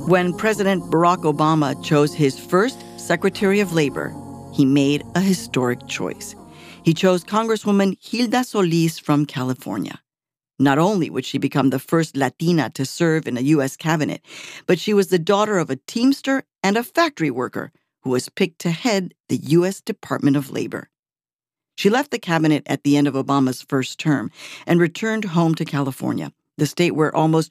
When President Barack Obama chose his first Secretary of Labor, he made a historic choice. He chose Congresswoman Hilda Solis from California. Not only would she become the first Latina to serve in a U.S. cabinet, but she was the daughter of a teamster and a factory worker who was picked to head the U.S. Department of Labor. She left the cabinet at the end of Obama's first term and returned home to California, the state where almost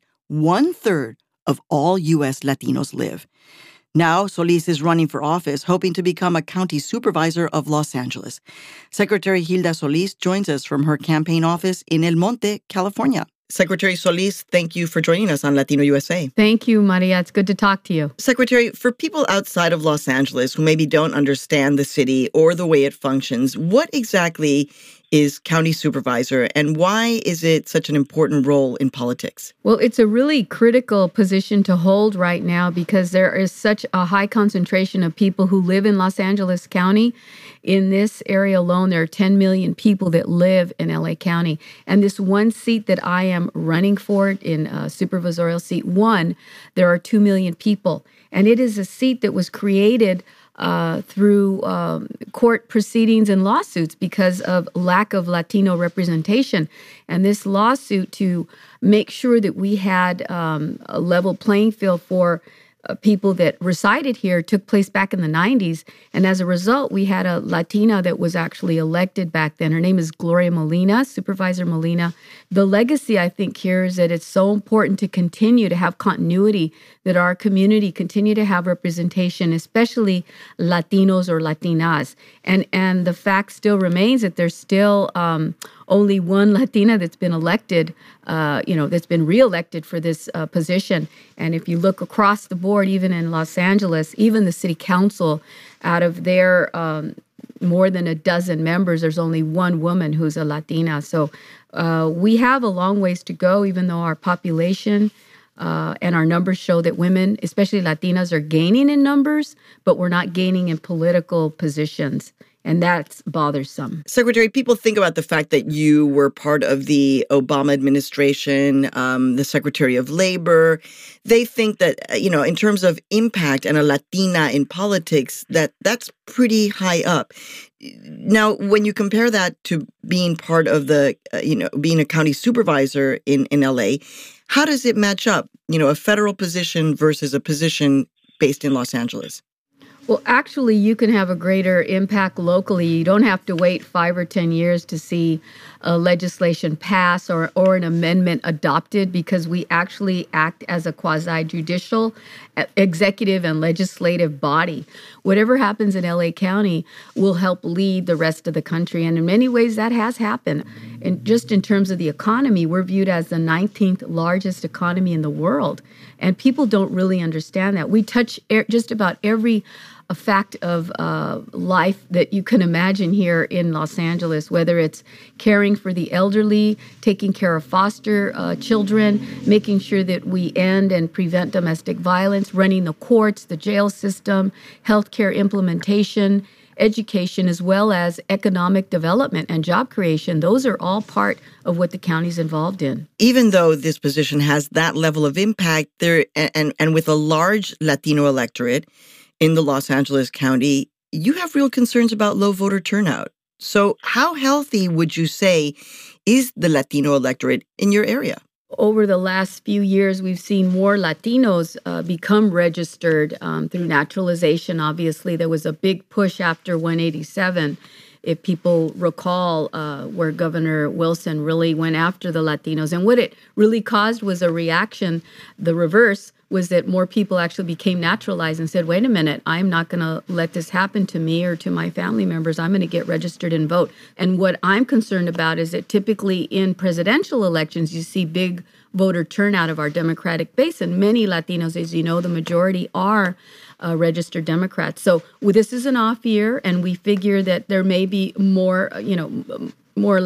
1/3 of all U.S. Latinos live. Now, Solis is running for office, hoping to become a county supervisor of Los Angeles. Secretary Hilda Solis joins us from her campaign office in El Monte, California. Secretary Solis, thank you for joining us on Latino USA. Thank you, Maria. It's good to talk to you. Secretary, for people outside of Los Angeles who maybe don't understand the city or the way it functions, what exactly is county supervisor, and why is it such an important role in politics? Well, it's a really critical position to hold right now because there is such a high concentration of people who live in Los Angeles County. In this area alone, there are 10 million people that live in LA County. And this one seat that I am running for in supervisorial seat 1, there are 2 million people. And it is a seat that was created through court proceedings and lawsuits because of lack of Latino representation. And this lawsuit to make sure that we had a level playing field for people that resided here took place back in the 90s. And as a result, we had a Latina that was actually elected back then. Her name is Gloria Molina, Supervisor Molina. The legacy, I think, here is that it's so important to continue to have continuity, that our community continue to have representation, especially Latinos or Latinas. And the fact still remains that there's still only one Latina that's been elected, that's been reelected for this position. And if you look across the board, even in Los Angeles, even the city council, out of their more than a dozen members, there's only one woman who's a Latina. So we have a long ways to go, even though our population and our numbers show that women, especially Latinas, are gaining in numbers, but we're not gaining in political positions. And that's bothersome. Secretary, people think about the fact that you were part of the Obama administration, the Secretary of Labor. They think that, in terms of impact and a Latina in politics, that's pretty high up. Now, when you compare that to being part of the, being a county supervisor in LA, how does it match up, a federal position versus a position based in Los Angeles? Well, actually, you can have a greater impact locally. You don't have to wait 5 or 10 years to see legislation pass or an amendment adopted, because we actually act as a quasi-judicial executive and legislative body. Whatever happens in LA County will help lead the rest of the country. And in many ways, that has happened. And just in terms of the economy, we're viewed as the 19th largest economy in the world. And people don't really understand that. We touch just about every fact of life that you can imagine here in Los Angeles, whether it's caring for the elderly, taking care of foster children, making sure that we end and prevent domestic violence, running the courts, the jail system, healthcare implementation, education, as well as economic development and job creation. Those are all part of what the county's involved in. Even though this position has that level of impact, there and with a large Latino electorate in the Los Angeles County, you have real concerns about low voter turnout. So how healthy would you say is the Latino electorate in your area? Over the last few years, we've seen more Latinos become registered through naturalization. Obviously, there was a big push after 187. If people recall, where Governor Wilson really went after the Latinos. And what it really caused was a reaction. The reverse was that more people actually became naturalized and said, wait a minute, I'm not going to let this happen to me or to my family members. I'm going to get registered and vote. And what I'm concerned about is that typically in presidential elections, you see big voter turnout of our Democratic base. And many Latinos, as you know, the majority are registered Democrats. So this is an off year, and we figure that there may be more, more or less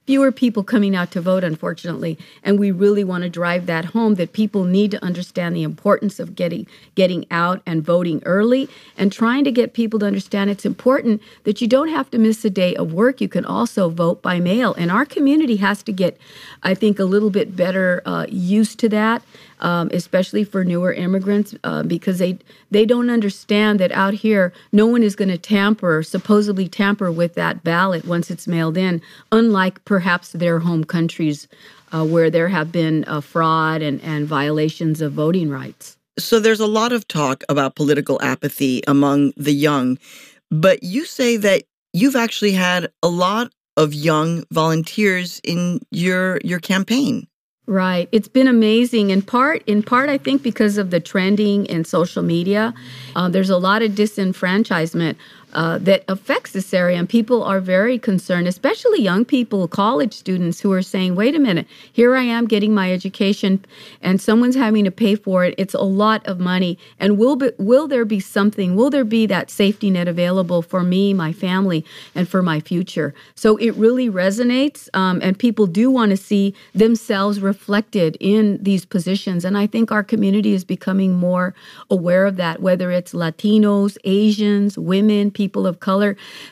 fewer people coming out to vote, unfortunately. And we really want to drive that home, that people need to understand the importance of getting out and voting early, and trying to get people to understand it's important that you don't have to miss a day of work. You can also vote by mail. And our community has to get, I think, a little bit better used to that. Especially for newer immigrants, because they don't understand that out here, no one is going to supposedly tamper with that ballot once it's mailed in, unlike perhaps their home countries where there have been fraud and violations of voting rights. So there's a lot of talk about political apathy among the young, but you say that you've actually had a lot of young volunteers in your campaign. Right. It's been amazing. In part, I think because of the trending in social media, there's a lot of disenfranchisement that affects this area. And people are very concerned, especially young people, college students who are saying, wait a minute, here I am getting my education and someone's having to pay for it. It's a lot of money. And will there be that safety net available for me, my family, and for my future? So it really resonates. And people do want to see themselves reflected in these positions. And I think our community is becoming more aware of that, whether it's Latinos, Asians, women, people of color,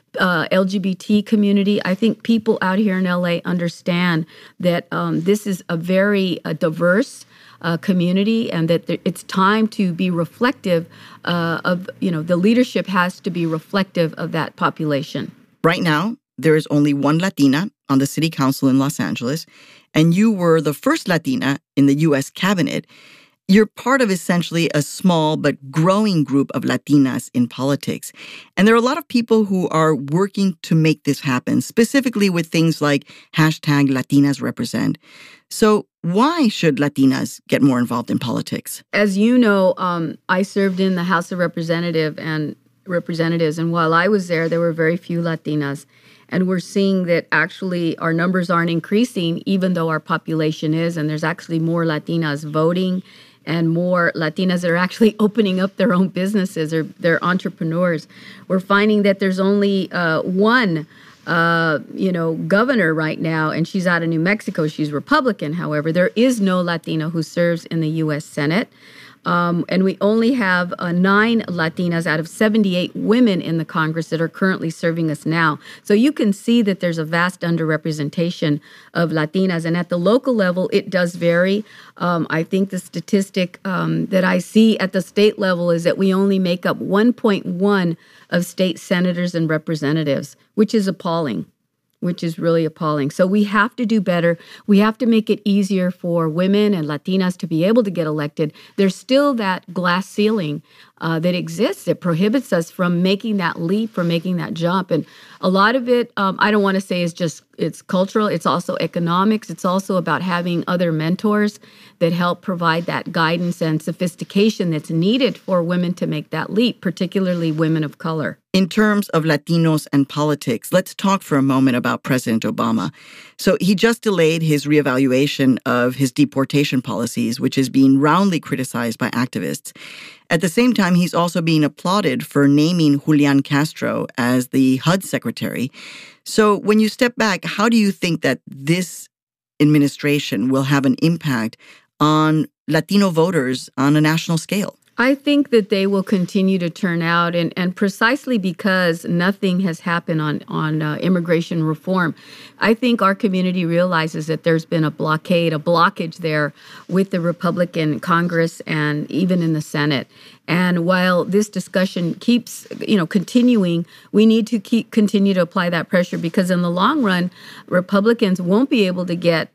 LGBT community. I think people out here in LA understand that this is a very diverse community, and that it's time to be reflective of, the leadership has to be reflective of that population. Right now, there is only one Latina on the city council in Los Angeles, and you were the first Latina in the U.S. cabinet. You're part of essentially a small but growing group of Latinas in politics. And there are a lot of people who are working to make this happen, specifically with things like #LatinasRepresent. So why should Latinas get more involved in politics? As you know, I served in the House of Representatives, and while I was there were very few Latinas. And we're seeing that actually our numbers aren't increasing, even though our population is, and there's actually more Latinas voting and more Latinas that are actually opening up their own businesses, or they're entrepreneurs. We're finding that there's only one governor right now, and she's out of New Mexico. She's Republican, however. There is no Latina who serves in the U.S. Senate. And we only have 9 Latinas out of 78 women in the Congress that are currently serving us now. So you can see that there's a vast underrepresentation of Latinas. And at the local level, it does vary. I think the statistic that I see at the state level is that we only make up 1.1 of state senators and representatives, which is appalling. Which is really appalling. So we have to do better. We have to make it easier for women and Latinas to be able to get elected. There's still that glass ceiling that exists that prohibits us from making that leap, from making that jump. And a lot of it, I don't want to say it's cultural. It's also economics. It's also about having other mentors that help provide that guidance and sophistication that's needed for women to make that leap, particularly women of color. In terms of Latinos and politics, let's talk for a moment about President Obama. So he just delayed his reevaluation of his deportation policies, which is being roundly criticized by activists. At the same time, he's also being applauded for naming Julian Castro as the HUD secretary. So when you step back, how do you think that this administration will have an impact on Latino voters on a national scale? I think that they will continue to turn out, and precisely because nothing has happened on immigration reform. I think our community realizes that there's been a blockage there with the Republican Congress and even in the Senate. And while this discussion keeps, continuing, we need to continue to apply that pressure, because in the long run, Republicans won't be able to get,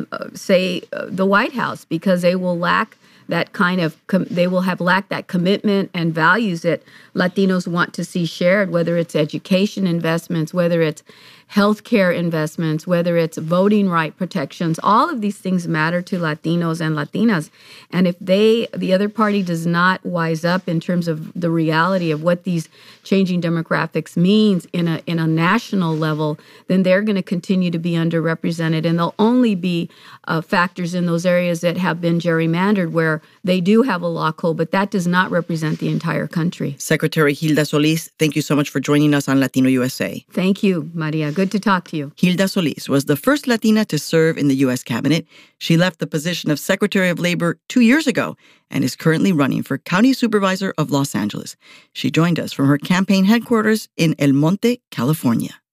the White House, because they will lack that they will have lacked that commitment and values that Latinos want to see shared, whether it's education investments, whether it's healthcare investments, whether it's voting right protections. All of these things matter to Latinos and Latinas. And if the other party does not wise up in terms of the reality of what these changing demographics means in a national level, then they're going to continue to be underrepresented. And they'll only be factors in those areas that have been gerrymandered, where they do have a loophole, but that does not represent the entire country. Secretary Gilda Solis, thank you so much for joining us on Latino USA. Thank you, Maria. Good Good to talk to you. Hilda Solis was the first Latina to serve in the U.S. cabinet. She left the position of Secretary of Labor 2 years ago and is currently running for County Supervisor of Los Angeles. She joined us from her campaign headquarters in El Monte, California.